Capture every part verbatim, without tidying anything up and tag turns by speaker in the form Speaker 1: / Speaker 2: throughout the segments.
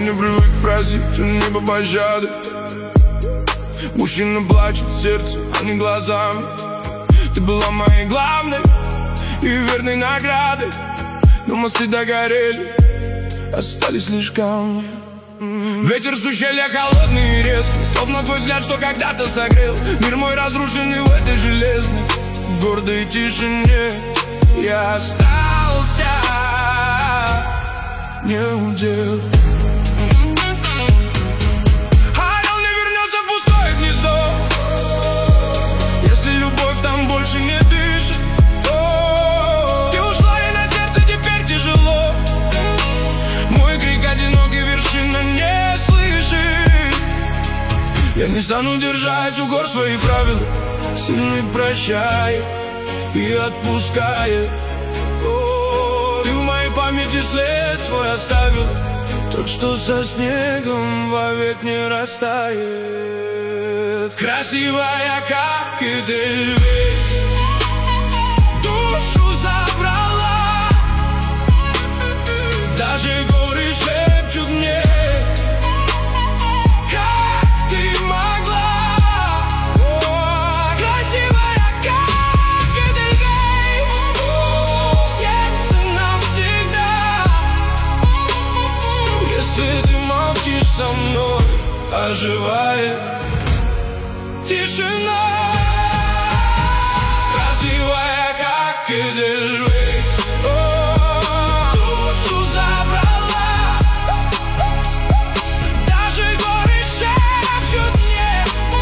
Speaker 1: не привык просить у неба пощады. Мужчина плачет сердцем, а не глазами. Ты была моей главной и верной наградой, но мосты догорели, остались лишь камни. Ветер с ущелья холодный и резкий, словно твой взгляд, что когда-то согрел. Мир мой разрушенный в этой железной, в гордой тишине я остался не удел. Орел не вернется в пустое гнездо, если любовь там больше не дышит. О, ты ушла, и на сердце теперь тяжело. Мой крик одинокий, вершина не слышит. Я не стану держать у гор свои правила, сильный прощает и отпускает. О, ты в моей памяти след свой оставил, тот, что со снегом вовек не растает. Красивая, как Эдельвейс, душу забрала. Даже горы шепчут мне, как ты могла. О, красивая, как Эдельвейс, сердце навсегда. Если ты молчишь со мной, оживает тишина. Красивая, как Эдельвейс, душу забрала. Даже горы шепчут мне,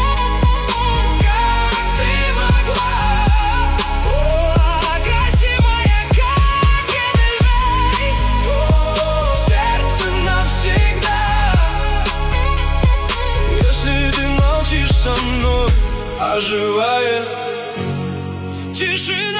Speaker 1: как ты могла. О, красивая, как Эдельвейс, сердце навсегда. Если ты молчишь со мной, оживает тишина.